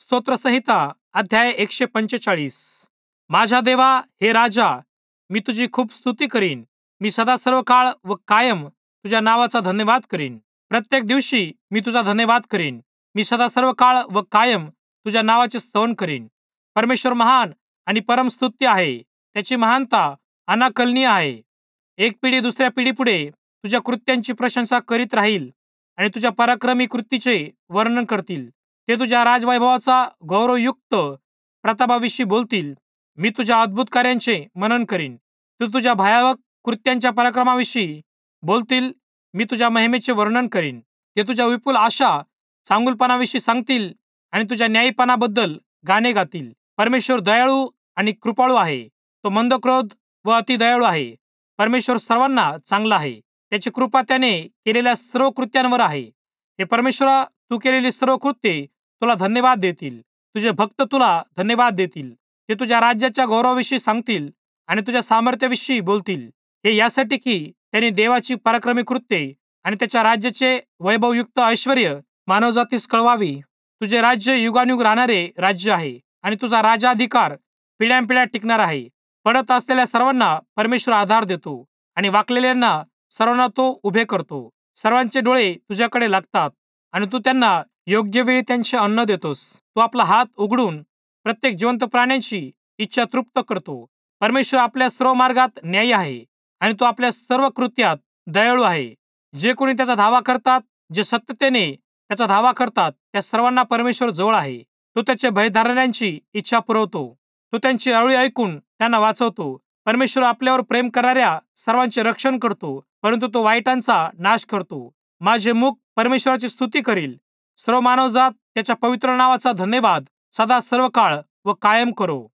स्तोत्रसंहिता अध्याय 145. माझ्या देवा, हे राजा, मी तुझी खूप स्तुती करीन. मी सदा सर्व काळ व कायम तुझ्या नावाचा धन्यवाद करीन. प्रत्येक दिवशी मी तुझा धन्यवाद करीन. मी सदा सर्व काळ व कायम तुझ्या नावाचे स्तवन करीन. परमेश्वर महान आणि परमस्तुत्य आहे. त्याची महानता अनाकलनीय आहे. एक पिढी दुसऱ्या पिढीपुढे तुझ्या कृत्यांची प्रशंसा करीत राहील आणि तुझ्या पराक्रमी कृतीचे वर्णन करतील. ते तुझ्या राजवैभवाचा गौरवयुक्त प्रतापाविषयी बोलतील. मी तुझ्या अद्भुत कार्यांचे मनन करीन. तू तुझ्या भयावह कृत्यांच्या पराक्रमाविषयी बोलतील. मी तुझ्या महिमेचे वर्णन करीन. ते तुझ्या विपुल आशा चांगुलपणाविषयी सांगतील आणि तुझ्या न्यायीपणाबद्दल गाणे गातील. परमेश्वर दयाळू आणि कृपाळू आहे. तो मंदक्रोध व अति दयाळू आहे. परमेश्वर सर्वांना चांगला आहे. त्याची कृपा त्याने केलेल्या सर्व कृत्यांवर आहे. हे परमेश्वरा, तू केलेली सर्व कृत्ये तुला धन्यवाद देतील. तुझे भक्त तुला धन्यवाद देतील. ते तुझ्या राज्याच्या गौरवाविषयी सांगतील आणि तुझ्या सामर्थ्याविषयी बोलतील. हे यासाठी की त्यांनी देवाची पराक्रमी कृत्ये आणि त्याच्या राज्याचे वैभवयुक्त ऐश्वर मानवजातीस कळवावी. तुझे राज्य युगानुयुग राहणारे राज्य आहे आणि तुझा राजाधिकार पिढ्यानपिढ्या टिकणार आहे. पडत असलेल्या सर्वांना परमेश्वर आधार देतो आणि वाकलेल्यांना सर्वांना तो उभे करतो. सर्वांचे डोळे तुझ्याकडे लागतात आणि तू त्यांना योग्य वेळी त्यांचे अन्न देतोस. तू आपला हात उघडून प्रत्येक जिवंत प्राण्यांची इच्छा तृप्त करतो. परमेश्वर आपल्या सर्व मार्गात न्यायी आहे आणि तो आपल्या सर्व कृत्यात दयाळू आहे. जे कोणी त्याचा धावा करतात, जे सत्यतेने त्याचा धावा करतात, त्या सर्वांना परमेश्वर जवळ आहे. तो त्याचे भय धरणाऱ्यांची इच्छा पुरवतो. तो त्यांची अळी ऐकून त्यांना वाचवतो. परमेश्वर आपल्यावर प्रेम करणाऱ्या सर्वांचे रक्षण करतो, परंतु तो वाईटांचा नाश करतो. माझे मुख परमेश्वराची स्तुती करील. सर्व मानवजात त्याच्या पवित्र नावाचा धन्यवाद सदा सर्व काळ व कायम करो.